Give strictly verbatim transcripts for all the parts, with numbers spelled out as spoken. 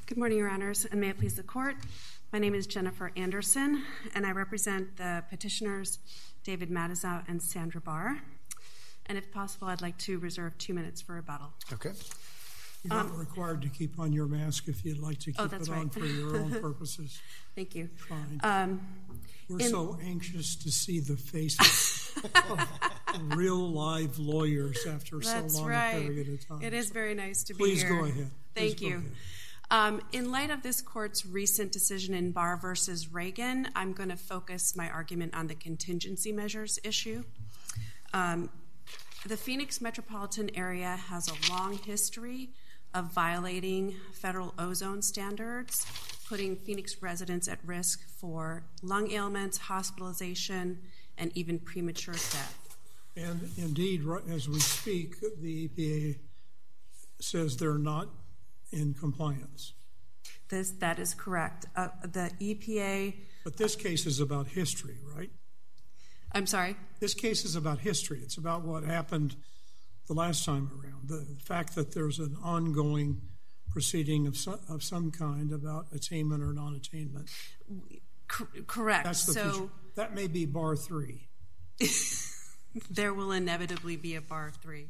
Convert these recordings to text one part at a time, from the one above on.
Good morning, Your Honors, and may it please the Court. My name is Jennifer Anderson, and I represent the petitioners David Matisow and Sandra Barr. And if possible, I'd like to reserve two minutes for rebuttal. Okay. You're not um, required to keep on your mask if you'd like to keep oh, that's it right. on for your own purposes. Thank you. Fine. Um, We're in, so anxious to see the faces of real live lawyers after so long right. a period of time. It is very nice to Please be here. Go ahead. Thank Please you. Um, in light of this Court's recent decision in Barr versus Reagan, I'm going to focus my argument on the contingency measures issue. Um, the Phoenix metropolitan area has a long history of violating federal ozone standards, putting Phoenix residents at risk for lung ailments, hospitalization, and even premature death. And indeed, right as we speak, the E P A says they're not in compliance. This, that is correct. Uh, the E P A... But this case is about history, right? I'm sorry? This case is about history. It's about what happened the last time around. The fact that there's an ongoing proceeding of some, of some kind about attainment or non-attainment. C- correct. That's the so future. That may be bar three. There will inevitably be a bar three.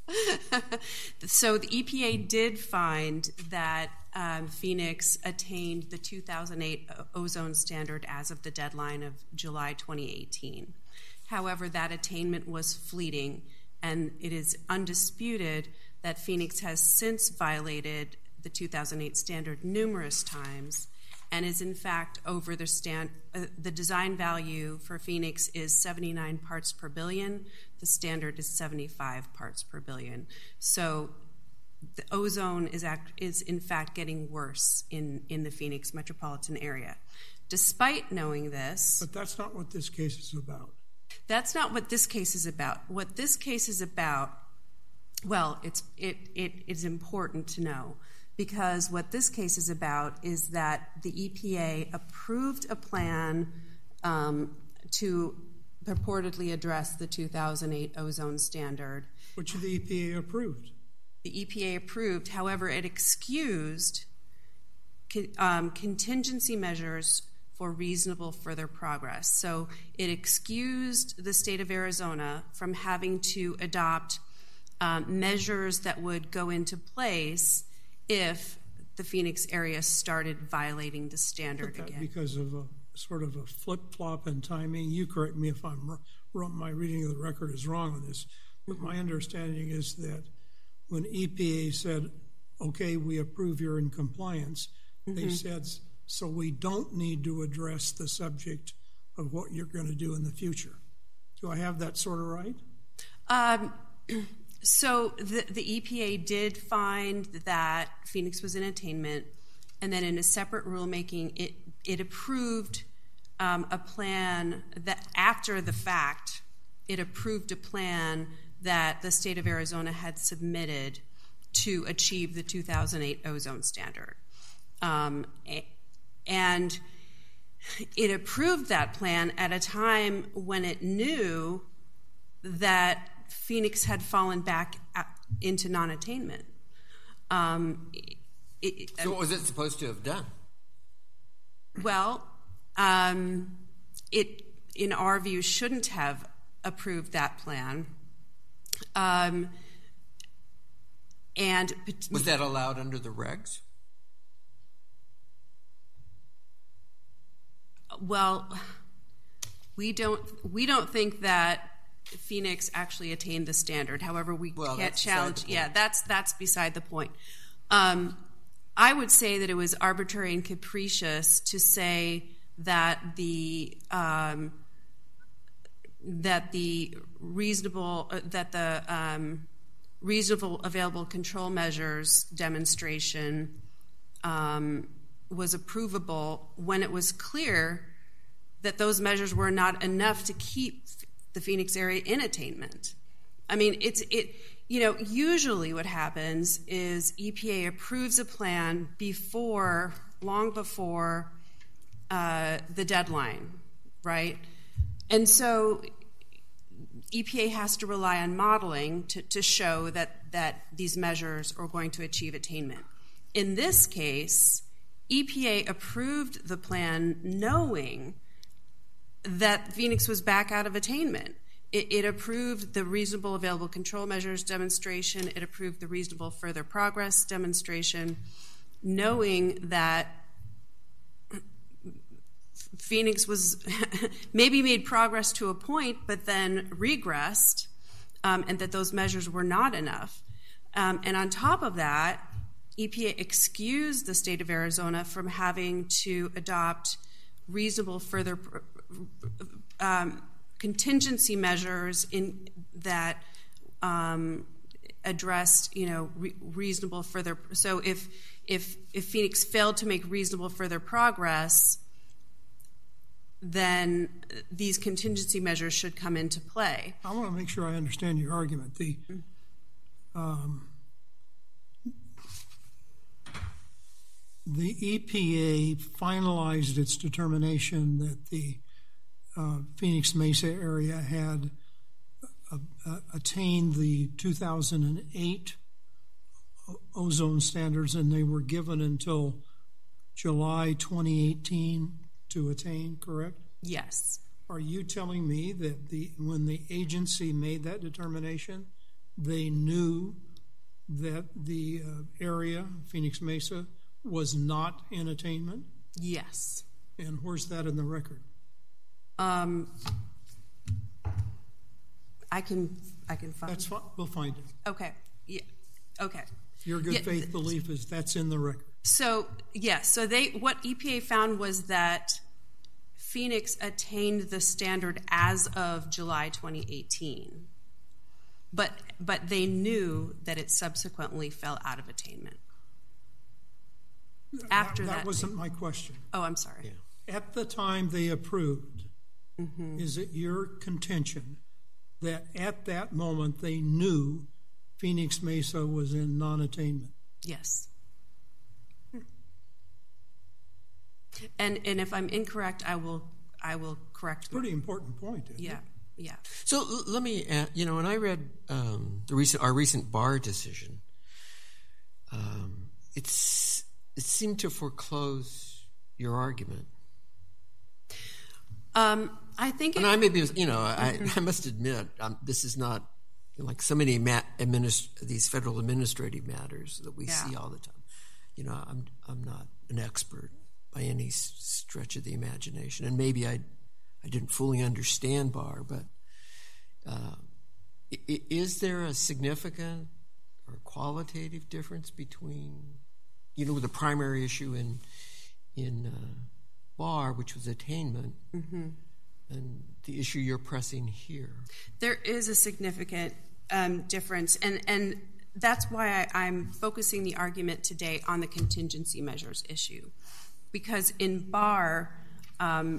So the E P A did find that um, Phoenix attained the two thousand eight ozone standard as of the deadline of July twenty eighteen. However, that attainment was fleeting, and it is undisputed that Phoenix has since violated the two thousand eight standard numerous times and is in fact over the stand. Uh, the design value for Phoenix is seventy-nine parts per billion. The standard is seventy-five parts per billion. So the ozone is act, is in fact getting worse in, in the Phoenix metropolitan area. Despite knowing this... But that's not what this case is about. That's not what this case is about. What this case is about, well, it's it it is important to know, because what this case is about is that the E P A approved a plan um, to purportedly address the two thousand eight ozone standard. Which the E P A approved. The E P A approved, however, it excused um, contingency measures for reasonable further progress. So it excused the state of Arizona from having to adopt um, measures that would go into place if the Phoenix area started violating the standard That again. Because of a sort of a flip-flop in timing. You correct me if I'm wrong, my reading of the record is wrong on this, but my understanding is that when E P A said, okay, we approve you're in compliance, mm-hmm. they said, so we don't need to address the subject of what you're going to do in the future. Do I have that sort of right? Um, so the, the E P A did find that Phoenix was in attainment, and then in a separate rulemaking, it, it approved um, a plan that after the fact, it approved a plan that the state of Arizona had submitted to achieve the two thousand eight ozone standard. Um, And it approved that plan at a time when it knew that Phoenix had fallen back into non-attainment. Um, it, so what was it supposed to have done? Well, um, it, in our view, shouldn't have approved that plan. Um, and was that allowed under the regs? Well, we don't we don't think that Phoenix actually attained the standard. However, we well, can't challenge. Yeah, point. that's that's beside the point. Um, I would say that it was arbitrary and capricious to say that the um, that the reasonable uh, that the um, reasonable available control measures demonstration Um, was approvable when it was clear that those measures were not enough to keep the Phoenix area in attainment. I mean, it's it. You know, usually what happens is E P A approves a plan before, long before uh, the deadline, right? And so E P A has to rely on modeling to, to show that that these measures are going to achieve attainment. In this case, E P A approved the plan knowing that Phoenix was back out of attainment. It, it approved the reasonable available control measures demonstration. It approved the reasonable further progress demonstration, knowing that Phoenix was maybe made progress to a point, but then regressed, um, and that those measures were not enough. Um, and on top of that, E P A excused the state of Arizona from having to adopt reasonable further um, contingency measures in that um, addressed, you know, re- reasonable further. So if if if Phoenix failed to make reasonable further progress, then these contingency measures should come into play. I want to make sure I understand your argument. The um, the E P A finalized its determination that the uh, Phoenix Mesa area had uh, uh, attained the two thousand eight ozone standards, and they were given until July twenty eighteen to attain, correct? Yes. Are you telling me that the when the agency made that determination, they knew that the uh, area, Phoenix Mesa, was not in attainment? Yes. And where's that in the record? Um, I can I can find. That's fine. We'll find it. Okay. Yeah. Okay. Your good Yeah, faith th- belief is that's in the record. So yes. So they what E P A found was that Phoenix attained the standard as of July twenty eighteen, but but they knew that it subsequently fell out of attainment. After that, that, that wasn't my question. Oh, I'm sorry. Yeah. At the time they approved, Mm-hmm. is it your contention that at that moment they knew Phoenix Mesa was in non-attainment? Yes. And and if I'm incorrect, I will I will correct. Pretty important point, isn't Yeah. it? Yeah. So l- let me, add, you know, when I read um, the recent our recent Barr decision, um, it's it seemed to foreclose your argument. Um, I think. It, And I maybe, you know, I, I must admit, um, this is not like so many ma- administ- these federal administrative matters that we Yeah. see all the time. You know, I'm I'm not an expert by any s- stretch of the imagination, and maybe I I didn't fully understand Barr, but uh, I- is there a significant or qualitative difference between, you know, the primary issue in in uh, Barr, which was attainment, mm-hmm. and the issue you're pressing here? There is a significant um, difference, and and that's why I, I'm focusing the argument today on the contingency measures issue, because in Barr. Um,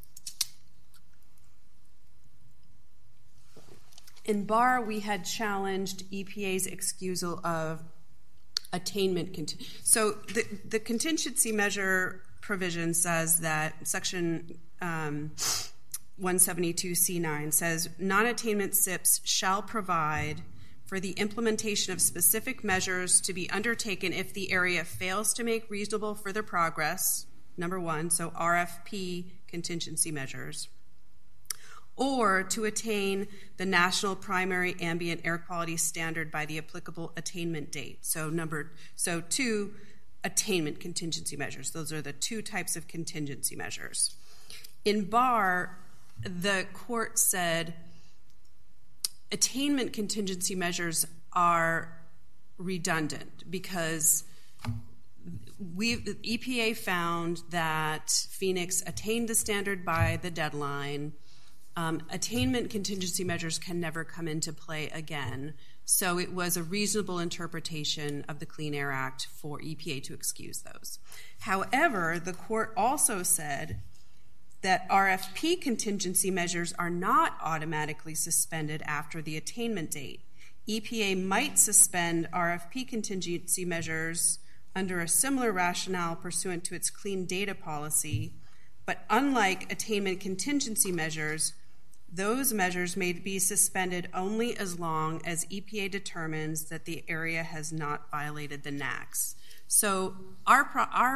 In Barr, we had challenged E P A's excusal of attainment. Cont- so the, the contingency measure provision says that Section um, one seventy-two C nine says, non-attainment S I Ps shall provide for the implementation of specific measures to be undertaken if the area fails to make reasonable further progress, number one, so R F P contingency measures, or to attain the national primary ambient air quality standard by the applicable attainment date. So number so two, attainment contingency measures. Those are the two types of contingency measures. In Barr, the court said attainment contingency measures are redundant because we the E P A found that Phoenix attained the standard by the deadline. Um, attainment contingency measures can never come into play again. So it was a reasonable interpretation of the Clean Air Act for E P A to excuse those. However, the court also said that R F P contingency measures are not automatically suspended after the attainment date. E P A might suspend R F P contingency measures under a similar rationale pursuant to its clean data policy, but unlike attainment contingency measures, those measures may be suspended only as long as E P A determines that the area has not violated the N A A Cs. So our, pro- our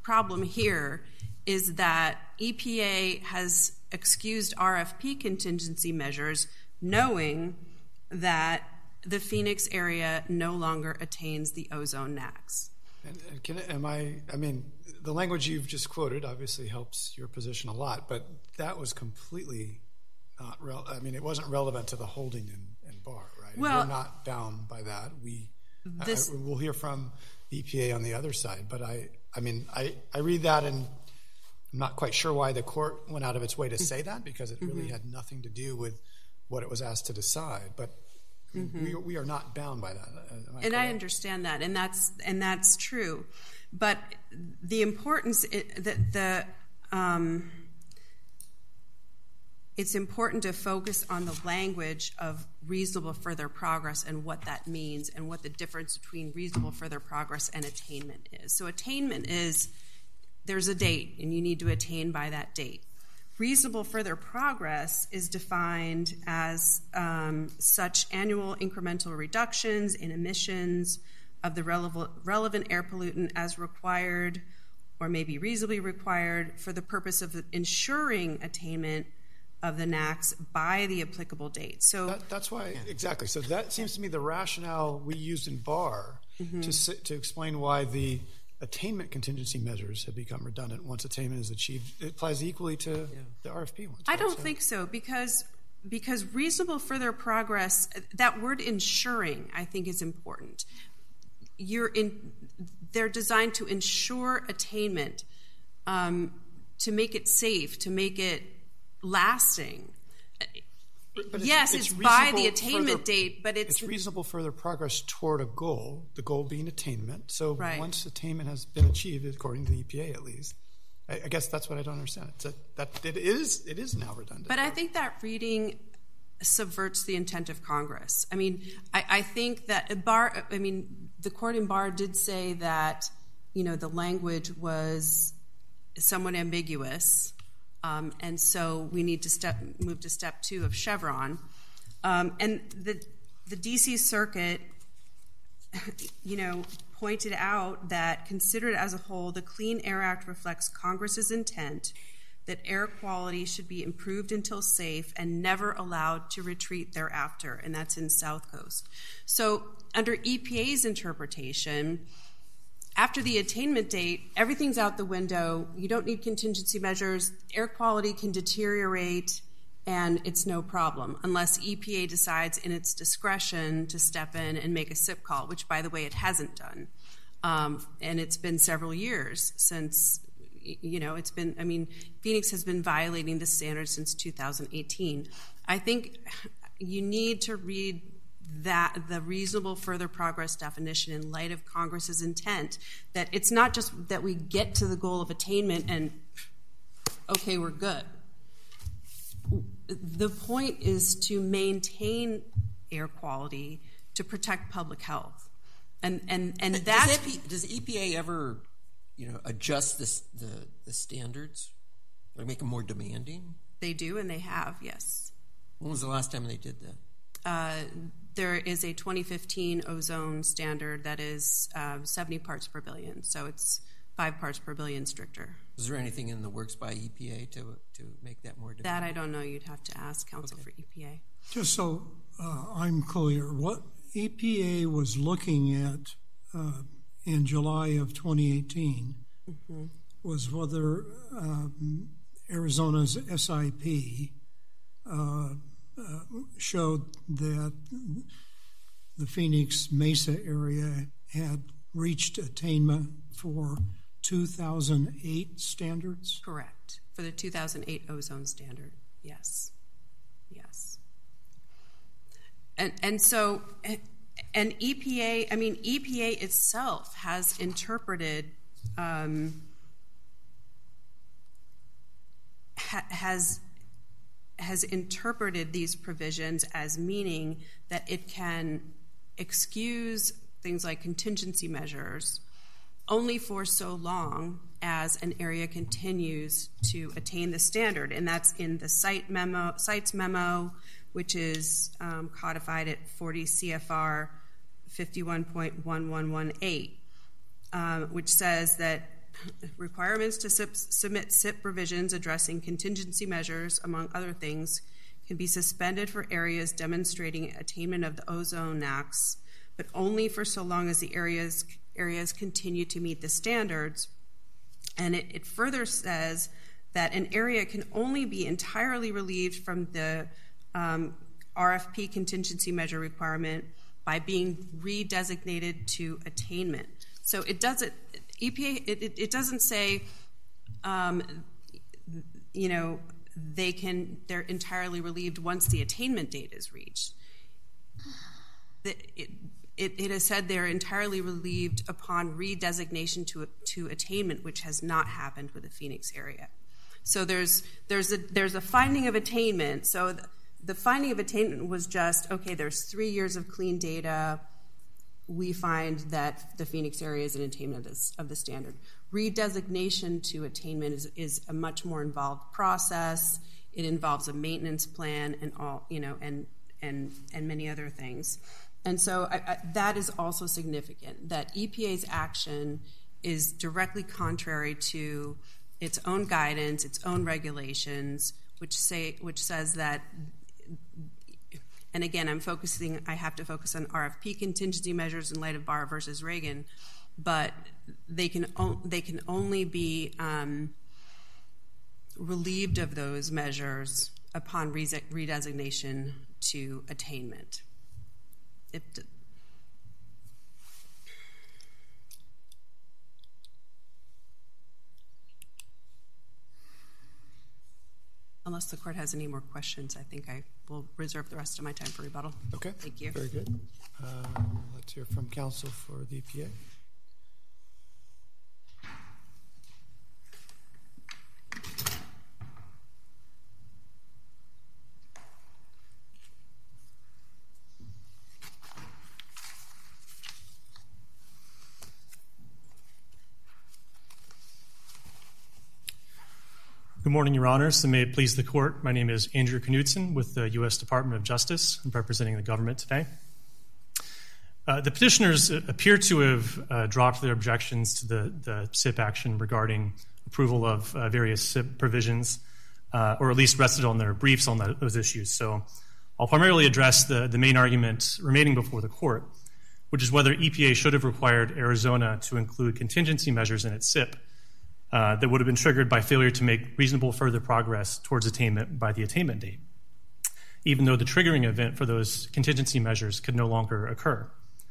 problem here is that E P A has excused R F P contingency measures knowing that the Phoenix area no longer attains the ozone N A A Cs. And, and can, am I, I mean, the language you've just quoted obviously helps your position a lot, but that was completely not, rel- I mean, it wasn't relevant to the holding in, in Barr, right? Well, we're not bound by that. We, this, I, we'll hear from the E P A on the other side, but I, I mean, I, I read that and I'm not quite sure why the court went out of its way to say that, because it really mm-hmm. had nothing to do with what it was asked to decide, but mm-hmm. we, we are not bound by that. I and I understand that, and that's and that's true. But the importance that the um, it's important to focus on the language of reasonable further progress and what that means, and what the difference between reasonable further progress and attainment is. So attainment is there's a date, and you need to attain by that date. Reasonable further progress is defined as um, such annual incremental reductions in emissions of the relevant, relevant air pollutant as required or may be reasonably required for the purpose of ensuring attainment of the N A A Cs by the applicable date. So that, that's why, exactly. So that seems to me the rationale we used in Barr mm-hmm. to, to explain why the attainment contingency measures have become redundant once attainment is achieved. It applies equally to yeah. the R F P ones. I don't so. think so, because because reasonable further progress, that word ensuring, I think is important. You're in, they're designed to ensure attainment, um, to make it safe, to make it lasting. But it's, yes, it's, it's by the attainment further, date, but it's... It's reasonable further progress toward a goal, the goal being attainment. So right. once attainment has been achieved, according to the E P A at least, I, I guess that's what I don't understand. It's that, that it is it is now redundant. But I think that reading subverts the intent of Congress. I mean, I, I think that Barr, I mean, the court in Barr did say that, you know, the language was somewhat ambiguous. Um, and so we need to step, move to step two of Chevron. Um, and the, the D C Circuit, you know, pointed out that considered as a whole, the Clean Air Act reflects Congress's intent that air quality should be improved until safe and never allowed to retreat thereafter, and that's in South Coast. So under E P A's interpretation, after the attainment date, everything's out the window. You don't need contingency measures. Air quality can deteriorate, and it's no problem, unless E P A decides in its discretion to step in and make a S I P call, which, by the way, it hasn't done. Um, and it's been several years since, you know, it's been, I mean, Phoenix has been violating the standard since two thousand eighteen. I think you need to read that the reasonable further progress definition in light of Congress's intent, that it's not just that we get to the goal of attainment and, okay, we're good. The point is to maintain air quality to protect public health. And and, and that's... Does, does E P A ever, you know, adjust this, the, the standards? Or make them more demanding? They do, and they have, yes. When was the last time they did that? Uh, there is a twenty fifteen ozone standard that is uh, seventy parts per billion, so it's five parts per billion stricter. Is there anything in the works by E P A to to make that more demanding? That I don't know. You'd have to ask counsel okay. for E P A. Just so uh, I'm clear, what E P A was looking at uh, in July of twenty eighteen mm-hmm. was whether um, Arizona's S I P uh, Uh, showed that the Phoenix Mesa area had reached attainment for two thousand eight standards? Correct. For the two thousand eight ozone standard, yes. Yes. And and so, and E P A, I mean, E P A itself has interpreted, um, ha, has has interpreted these provisions as meaning that it can excuse things like contingency measures only for so long as an area continues to attain the standard. And that's in the site memo, sites memo, which is um, codified at forty C F R fifty-one point one one one eight, uh, which says that requirements to sub- submit S I P provisions addressing contingency measures, among other things, can be suspended for areas demonstrating attainment of the ozone N A Cs, but only for so long as the areas areas continue to meet the standards. And it, it further says that an area can only be entirely relieved from the um, R F P contingency measure requirement by being redesignated to attainment. So it doesn't, E P A, it, it, it doesn't say, um, you know, they can, they're entirely relieved once the attainment date is reached. It, it, it, it has said they're entirely relieved upon redesignation to, to attainment, which has not happened with the Phoenix area. So there's, there's, a, there's a finding of attainment. So the, the finding of attainment was just, okay, there's three years of clean data. We find that the Phoenix area is an attainment of, this, of the standard. Redesignation to attainment is, is a much more involved process. It involves a maintenance plan and all, you know, and and and many other things. And so I, I, that is also significant, that E P A's action is directly contrary to its own guidance, its own regulations, which say which says that. And again, I'm focusing, I have to focus on R F P contingency measures in light of Barr versus Reagan, but they can, o- they can only be um, relieved of those measures upon re- redesignation to attainment. If d- Unless the court has any more questions, I think I will reserve the rest of my time for rebuttal. Okay. Thank you. Very good. Um, let's hear from counsel for the E P A. Good morning, Your Honors, and may it please the Court. My name is Andrew Knudsen with the U S Department of Justice. I'm representing the government today. Uh, the petitioners appear to have uh, dropped their objections to the, the S I P action regarding approval of uh, various S I P provisions, uh, or at least rested on their briefs on the, those issues. So I'll primarily address the, the main argument remaining before the Court, which is whether E P A should have required Arizona to include contingency measures in its S I P Uh, that would have been triggered by failure to make reasonable further progress towards attainment by the attainment date, even though the triggering event for those contingency measures could no longer occur.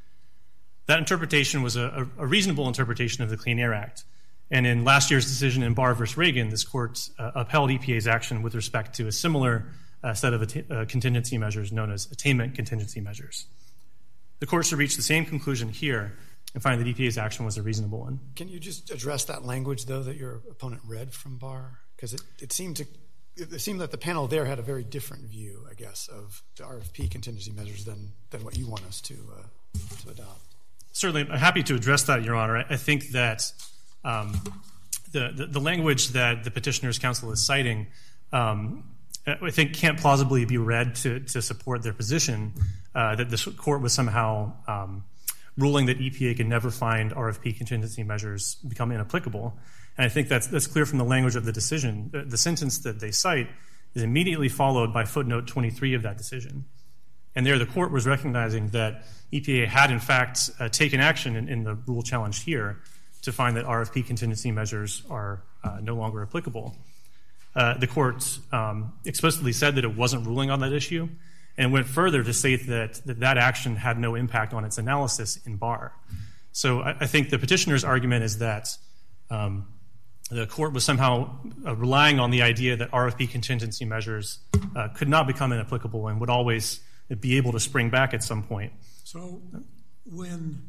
That interpretation was a, a reasonable interpretation of the Clean Air Act, and in last year's decision in Barr versus Reagan, this court uh, upheld E P A's action with respect to a similar uh, set of att- uh, contingency measures known as attainment contingency measures. The court should reach the same conclusion here and find that E P A's action was a reasonable one. Can you just address that language, though, that your opponent read from Barr? Because it, it seemed to it seemed that the panel there had a very different view, I guess, of the R F P contingency measures than than what you want us to uh, to adopt. Certainly, I'm happy to address that, Your Honor. I, I think that um, the, the the language that the petitioner's counsel is citing, um, I think, can't plausibly be read to to support their position uh, that this court was somehow Um, ruling that E P A can never find R F P contingency measures become inapplicable. And I think that's, that's clear from the language of the decision. The, the sentence that they cite is immediately followed by footnote twenty-three of that decision. And there the court was recognizing that E P A had in fact uh, taken action in, in the rule challenged here to find that R F P contingency measures are uh, no longer applicable. Uh, the court um, explicitly said that it wasn't ruling on that issue, and went further to state that, that that action had no impact on its analysis in Barr. So I, I think the petitioner's argument is that um, the court was somehow uh, relying on the idea that R F P contingency measures uh, could not become inapplicable and would always be able to spring back at some point. So when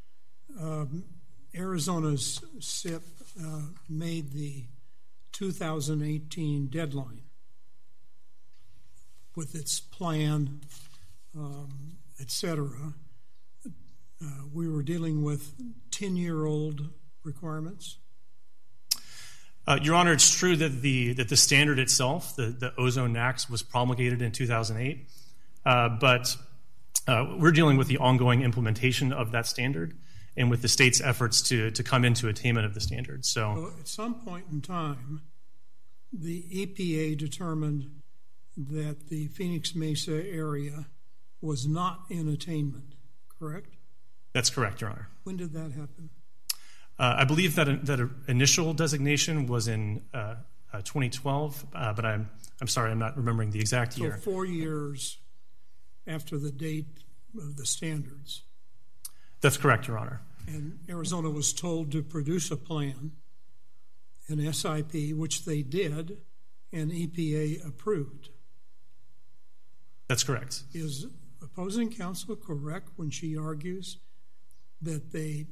um, Arizona's S I P uh, made the two thousand eighteen deadline, with its plan, um, et cetera, uh, we were dealing with ten-year-old requirements? Uh, Your Honor, it's true that the that the standard itself, the, the ozone N A C S, was promulgated in two thousand eight, uh, but uh, we're dealing with the ongoing implementation of that standard. and with the state's efforts to, to come into attainment of the standards. So, so at some point in time, the E P A determined that the Phoenix Mesa area was not in attainment, correct? That's correct, Your Honor. When did that happen? Uh, I believe that that initial designation was in uh, uh, twenty twelve, uh, but I'm I'm sorry, I'm not remembering the exact year. So four years after the date of the standards. That's correct, Your Honor. And Arizona was told to produce a plan, an S I P, which they did, and E P A approved. That's correct. Is opposing counsel correct when she argues that they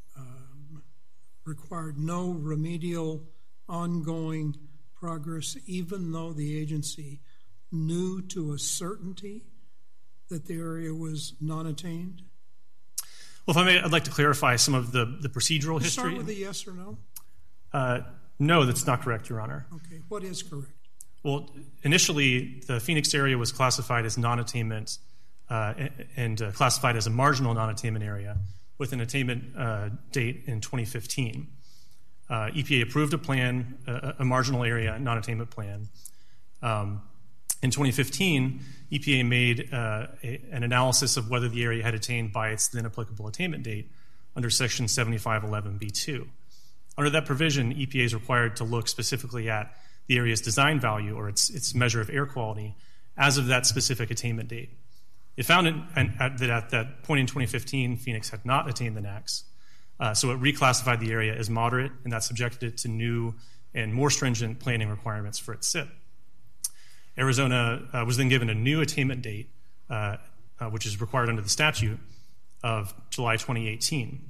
um, required no remedial ongoing progress, even though the agency knew to a certainty that the area was non-attained? Well, if I may, I'd like to clarify some of the, the procedural history. Start with a yes or no? Uh, no, that's not correct, Your Honor. Okay, what is correct? Well, initially, the Phoenix area was classified as non-attainment uh, and uh, classified as a marginal non-attainment area with an attainment uh, date in twenty fifteen. Uh, E P A approved a plan, a, a marginal area non-attainment plan. Um, in twenty fifteen, E P A made uh, a, an analysis of whether the area had attained by its then applicable attainment date under Section seventy-five eleven B two. Under that provision, E P A is required to look specifically at the area's design value or its, its measure of air quality as of that specific attainment date. It found it, and at, that at that point in twenty fifteen, Phoenix had not attained the N A A Cs, uh, so it reclassified the area as moderate, and that subjected it to new and more stringent planning requirements for its S I P. Arizona uh, was then given a new attainment date, uh, uh, which is required under the statute, of July twenty eighteen.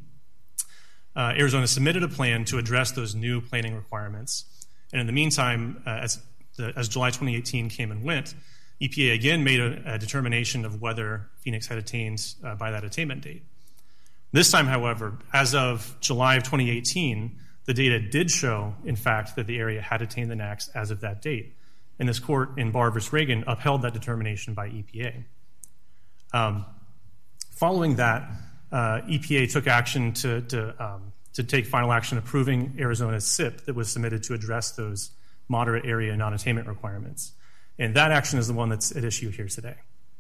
Uh, Arizona submitted a plan to address those new planning requirements, and in the meantime, uh, as, the, as July twenty eighteen came and went, E P A again made a, a determination of whether Phoenix had attained uh, by that attainment date. This time, however, as of July of twenty eighteen, the data did show, in fact, that the area had attained the N A A Cs as of that date, and this court in Barr versus Reagan upheld that determination by E P A. Um, following that, uh, E P A took action to, to, um, to take final action approving Arizona's S I P that was submitted to address those moderate area non-attainment requirements. And that action is the one that's at issue here today.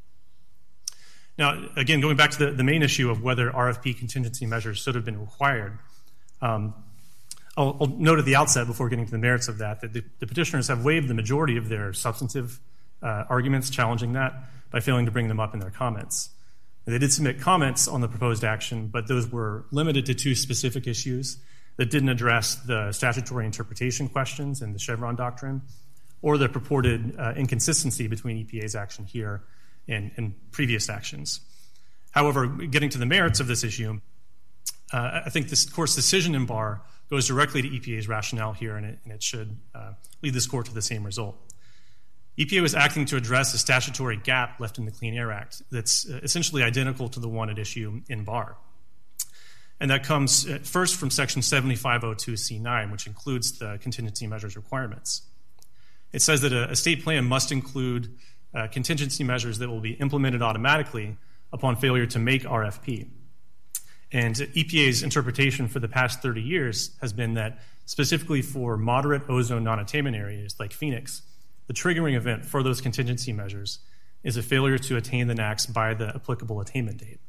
Now, again, going back to the, the main issue of whether R F P contingency measures should have been required, um, I'll, I'll note at the outset before getting to the merits of that that the, the petitioners have waived the majority of their substantive uh, arguments challenging that by failing to bring them up in their comments. And they did submit comments on the proposed action, but those were limited to two specific issues that didn't address the statutory interpretation questions and the Chevron doctrine, or the purported uh, inconsistency between E P A's action here and, and previous actions. However, getting to the merits of this issue, uh, I think this court's decision in Barr goes directly to E P A's rationale here, and it, and it should uh, lead this court to the same result. E P A was acting to address a statutory gap left in the Clean Air Act that's essentially identical to the one at issue in Barr. And that comes uh, first from Section seventy-five oh two C nine, which includes the contingency measures requirements. It says that a, a state plan must include uh, contingency measures that will be implemented automatically upon failure to make R F P. And E P A's interpretation for the past thirty years has been that specifically for moderate ozone non-attainment areas like Phoenix, the triggering event for those contingency measures is a failure to attain the N A A Cs by the applicable attainment date.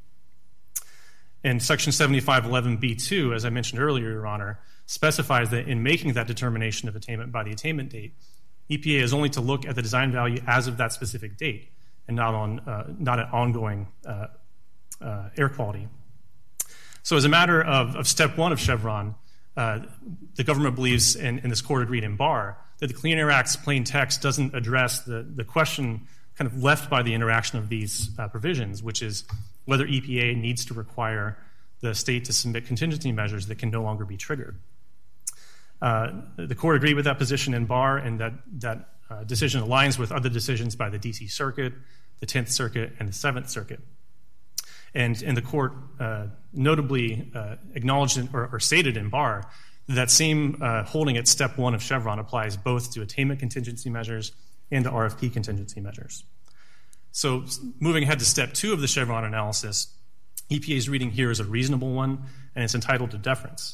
And Section seventy-five eleven B two, as I mentioned earlier, Your Honor, specifies that in making that determination of attainment by the attainment date, E P A is only to look at the design value as of that specific date and not on uh, not at ongoing uh, uh, air quality. So as a matter of, of step one of Chevron, uh, the government believes, and, and this court agreed in Barr, that the Clean Air Act's plain text doesn't address the, the question kind of left by the interaction of these uh, provisions, which is whether E P A needs to require the state to submit contingency measures that can no longer be triggered. Uh, the court agreed with that position in Barr, and that, that uh, decision aligns with other decisions by the D C Circuit, the Tenth Circuit, and the Seventh Circuit. And, and the court uh, notably uh, acknowledged in, or, or stated in Barr that, that same uh, holding at step one of Chevron applies both to attainment contingency measures and to R F P contingency measures. So moving ahead to step two of the Chevron analysis, E P A's reading here is a reasonable one, and it's entitled to deference.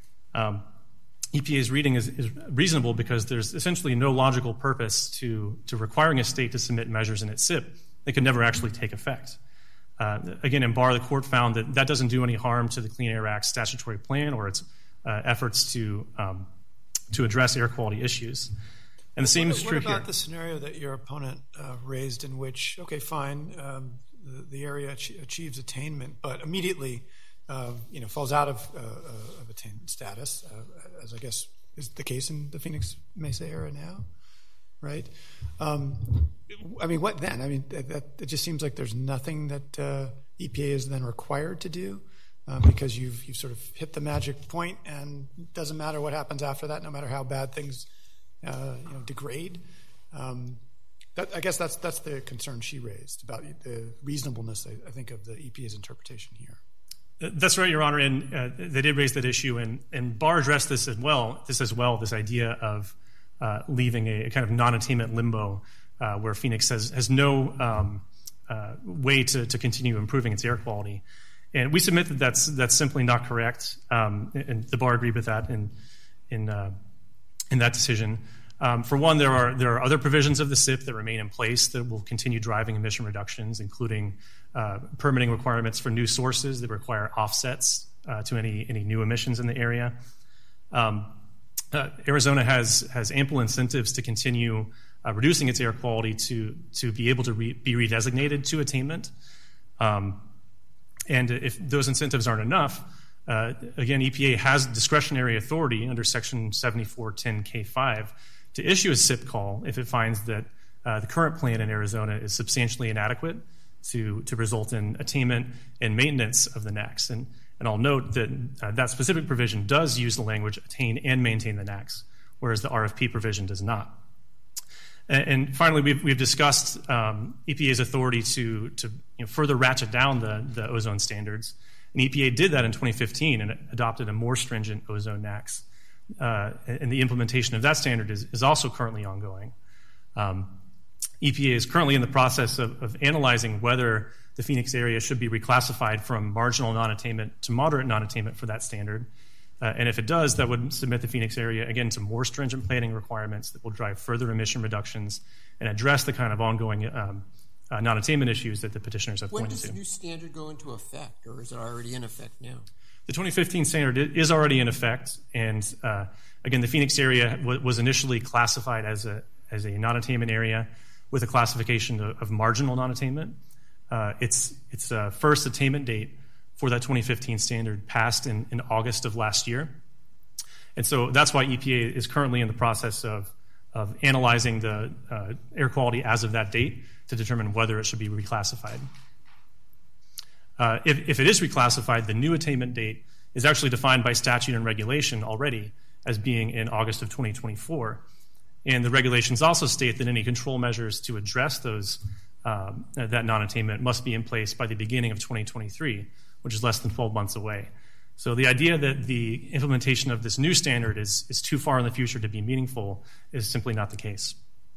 Um, E P A's reading is, is reasonable because there's essentially no logical purpose to, to requiring a state to submit measures in its S I P that could never actually take effect. Uh, again, in Barr, the court found that that doesn't do any harm to the Clean Air Act's statutory plan or its uh, efforts to um, to address air quality issues. And the same what, is what true about here. the scenario that your opponent uh, raised in which, okay, fine, um, the, the area ach- achieves attainment, but immediately uh, you know, falls out of, uh, uh, of attainment status, uh, as I guess is the case in the Phoenix Mesa area now, right? Um, I mean, what then? I mean, that, that, it just seems like there's nothing that uh, E P A is then required to do uh, because you've you've sort of hit the magic point, and it doesn't matter what happens after that, no matter how bad things uh, you know degrade. Um, that, I guess that's that's the concern she raised about the reasonableness, I, I think, of the E P A's interpretation here. That's right, Your Honor, and uh, they did raise that issue, and, and Barr addressed this as well. This as well, this idea of uh, leaving a, a kind of non-attainment limbo uh, where Phoenix has has no um, uh, way to, to continue improving its air quality, and we submit that that's that's simply not correct. Um, and the Barr agreed with that in in uh, in that decision. Um, for one, there are there are other provisions of the S I P that remain in place that will continue driving emission reductions, including uh, permitting requirements for new sources that require offsets uh, to any any new emissions in the area. Um, uh, Arizona has has ample incentives to continue uh, reducing its air quality to to be able to re- be redesignated to attainment. Um, and if those incentives aren't enough, uh, again, E P A has discretionary authority under Section seventy-four ten K five to issue a S I P call if it finds that uh, the current plan in Arizona is substantially inadequate to, to result in attainment and maintenance of the N A Cs. And, and I'll note that uh, that specific provision does use the language attain and maintain the N A Cs, whereas the R F P provision does not. And, and finally, we've, we've discussed um, E P A's authority to, to you know, further ratchet down the, the ozone standards. And E P A did that in twenty fifteen and adopted a more stringent ozone N A C. Uh, and the implementation of that standard is, is also currently ongoing. Um, E P A is currently in the process of, of analyzing whether the Phoenix area should be reclassified from marginal non-attainment to moderate non-attainment for that standard. Uh, and if it does, that would submit the Phoenix area, again, to more stringent planning requirements that will drive further emission reductions and address the kind of ongoing um, uh, non-attainment issues that the petitioners have when pointed to. When to. does the new standard go into effect, or is it already in effect now? The twenty fifteen standard is already in effect, and uh, again, the Phoenix area w- was initially classified as a as a non-attainment area with a classification of, of marginal non-attainment. Uh, its its uh, first attainment date for that twenty fifteen standard passed in, in August of last year, and so that's why E P A is currently in the process of of analyzing the uh, air quality as of that date to determine whether it should be reclassified. Uh, if, if it is reclassified, the new attainment date is actually defined by statute and regulation already as being in August of twenty twenty-four. And the regulations also state that any control measures to address those um, that non-attainment must be in place by the beginning of twenty twenty-three, which is less than twelve months away. So the idea that the implementation of this new standard is, is too far in the future to be meaningful is simply not the case.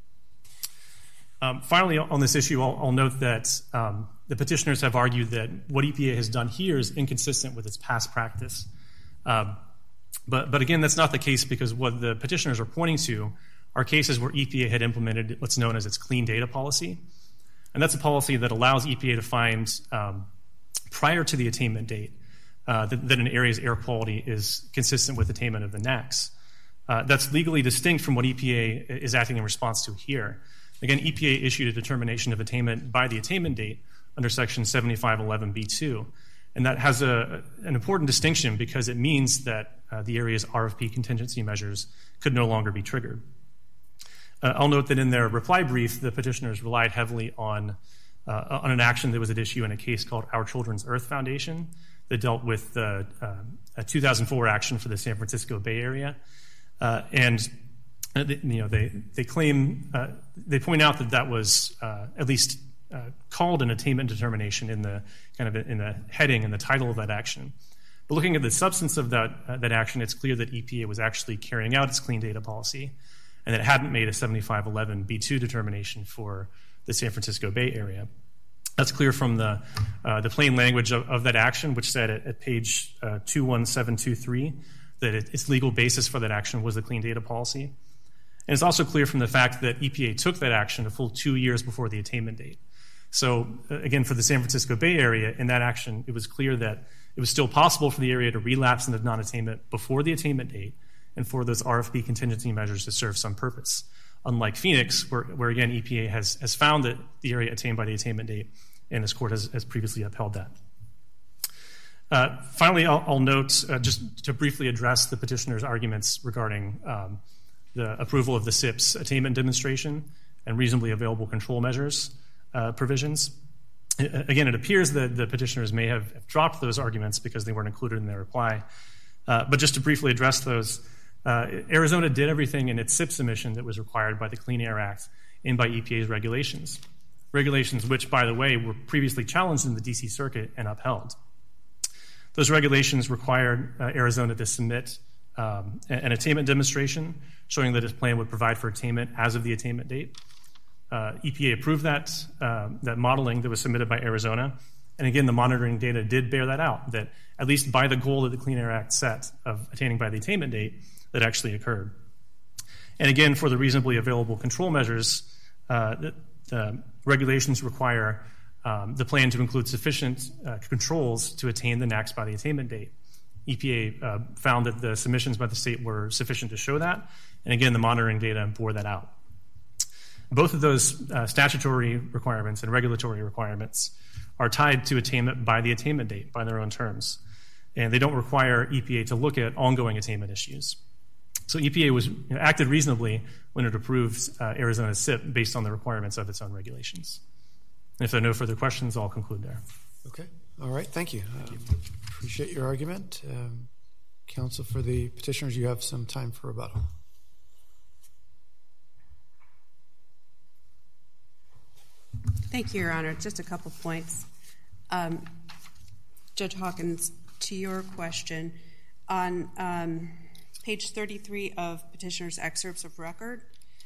Um, finally, on this issue, I'll, I'll note that um, the petitioners have argued that what E P A has done here is inconsistent with its past practice. Um, but, but again, that's not the case, because what the petitioners are pointing to are cases where E P A had implemented what's known as its clean data policy. And that's a policy that allows E P A to find, um, prior to the attainment date, uh, that, that an area's air quality is consistent with attainment of the N A Cs. Uh, that's legally distinct from what E P A is acting in response to here. Again, E P A issued a determination of attainment by the attainment date under Section seventy-five eleven B two. And that has a, an important distinction, because it means that uh, the area's R F P contingency measures could no longer be triggered. Uh, I'll note that in their reply brief, the petitioners relied heavily on, uh, on an action that was at issue in a case called Our Children's Earth Foundation that dealt with the, uh, a two thousand four action for the San Francisco Bay Area. Uh, and Uh, they, you know, they they claim uh, they point out that that was uh, at least uh, called an attainment determination in the kind of in the heading and the title of that action. But looking at the substance of that uh, that action, it's clear that E P A was actually carrying out its clean data policy, and that it hadn't made a seventy-five eleven B two determination for the San Francisco Bay Area. That's clear from the uh, the plain language of, of that action, which said at, at page uh, two one seven two three that it, its legal basis for that action was the clean data policy. And it's also clear from the fact that E P A took that action a full two years before the attainment date. So uh, again, for the San Francisco Bay Area, in that action, it was clear that it was still possible for the area to relapse into non-attainment before the attainment date and for those R F P contingency measures to serve some purpose. Unlike Phoenix, where, where again, E P A has, has found that the area attained by the attainment date, and this court has, has previously upheld that. Uh, finally, I'll, I'll note, uh, just to briefly address the petitioner's arguments regarding um, the approval of the S I P's attainment demonstration and reasonably available control measures uh, provisions. Again, it appears that the petitioners may have dropped those arguments because they weren't included in their reply. Uh, but just to briefly address those, uh, Arizona did everything in its S I P submission that was required by the Clean Air Act and by E P A's regulations. Regulations which, by the way, were previously challenged in the D C Circuit and upheld. Those regulations required uh, Arizona to submit um, an attainment demonstration showing that its plan would provide for attainment as of the attainment date. Uh, E P A approved that, uh, that modeling that was submitted by Arizona. And again, the monitoring data did bear that out, that at least by the goal that the Clean Air Act set of attaining by the attainment date, that actually occurred. And again, for the reasonably available control measures, uh, the, the regulations require um, the plan to include sufficient uh, controls to attain the N A A Cs by the attainment date. E P A uh, found that the submissions by the state were sufficient to show that. And again, the monitoring data bore that out. Both of those uh, statutory requirements and regulatory requirements are tied to attainment by the attainment date, by their own terms. And they don't require E P A to look at ongoing attainment issues. So E P A was, you know, acted reasonably when it approved uh, Arizona's S I P based on the requirements of its own regulations. And if there are no further questions, I'll conclude there. Okay. All right. Thank you. Thank you. Uh, appreciate your argument. Um, counsel for the petitioners, you have some time for rebuttal. Thank you, Your Honor. Just a couple points. Um, Judge Hawkins, to your question, on um, page thirty-three of petitioner's excerpts of record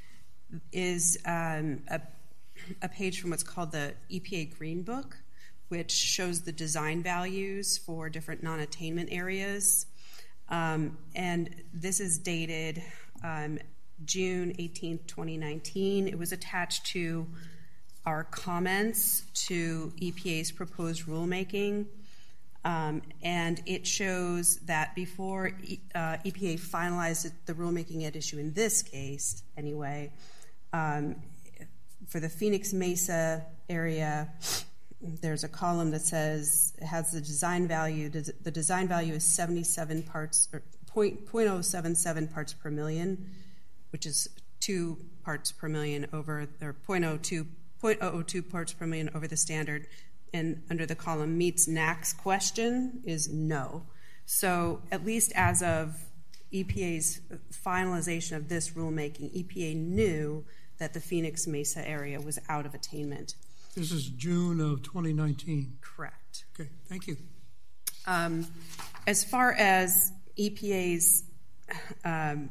is um, a, a page from what's called the E P A Green Book, which shows the design values for different non-attainment areas. Um, and this is dated um, June eighteenth, twenty nineteen. It was attached to our comments to E P A's proposed rulemaking, um, and it shows that before e, uh, E P A finalized the rulemaking at issue in this case, anyway, um, for the Phoenix Mesa area, there's a column that says it has the design value. The design value is seventy-seven parts, or zero point zero seven seven parts per million, which is two parts per million over, or zero point zero two. zero point zero zero two parts per million over the standard, and under the column meets N A A C's question is no. So at least as of E P A's finalization of this rulemaking, E P A knew that the Phoenix Mesa area was out of attainment. This is June of twenty nineteen. Correct. Okay, thank you. Um, as far as E P A's um,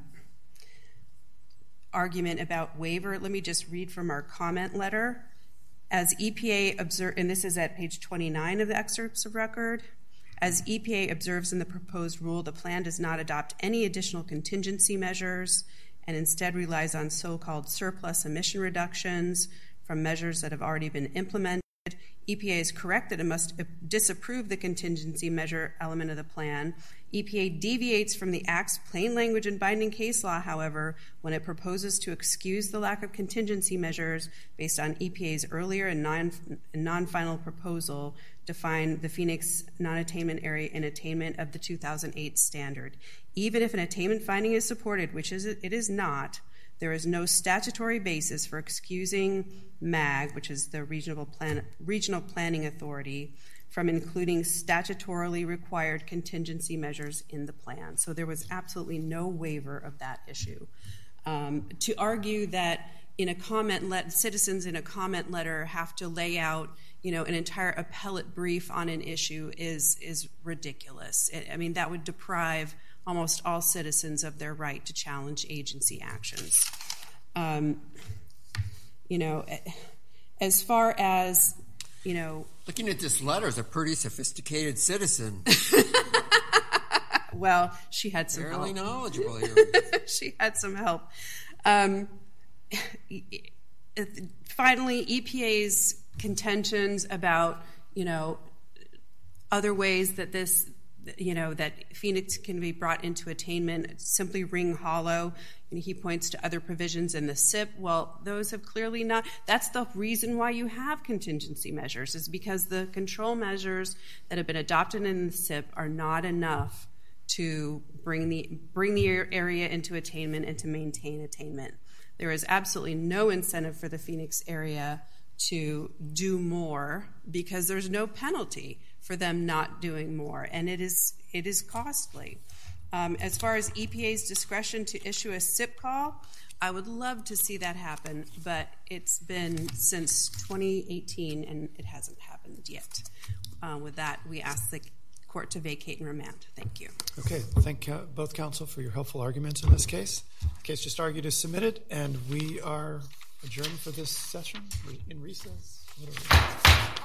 argument about waiver, let me just read from our comment letter. As E P A observed, and this is at page twenty-nine of the excerpts of record, as E P A observes in the proposed rule, the plan does not adopt any additional contingency measures and instead relies on so-called surplus emission reductions from measures that have already been implemented. E P A is correct that it must disapprove the contingency measure element of the plan. E P A deviates from the Act's plain language and binding case law, however, when it proposes to excuse the lack of contingency measures based on E P A's earlier and non, non-final proposal to find the Phoenix non-attainment area in attainment of the two thousand eight standard. Even if an attainment finding is supported, which is it is not, there is no statutory basis for excusing M A G, which is the Regional, Plan- Regional Planning Authority, from including statutorily required contingency measures in the plan. So there was absolutely no waiver of that issue. Um, to argue that in a comment let citizens in a comment letter have to lay out, you know, an entire appellate brief on an issue is is ridiculous. It, I mean, that would deprive almost all citizens of their right to challenge agency actions. Um, you know, as far as you know. Looking at this letter is a pretty sophisticated citizen. Well, she had some Fairly help. knowledgeable here. She had some help. Um, finally, E P A's contentions about, you know, other ways that this, you know, that Phoenix can be brought into attainment simply ring hollow. And he points to other provisions in the S I P. Well, those have clearly not. That's the reason why you have contingency measures, is because the control measures that have been adopted in the S I P are not enough to bring the bring the area into attainment and to maintain attainment. There is absolutely no incentive for the Phoenix area to do more because there's no penalty for them not doing more, and it is it is costly. Um, as far as E P A's discretion to issue a S I P call, I would love to see that happen, but it's been since twenty eighteen and it hasn't happened yet. Uh, with that, we ask the court to vacate and remand. Thank you. Okay, thank uh, both counsel for your helpful arguments in this case. The case just argued is submitted, and we are adjourned for this session. We're in recess. What are we?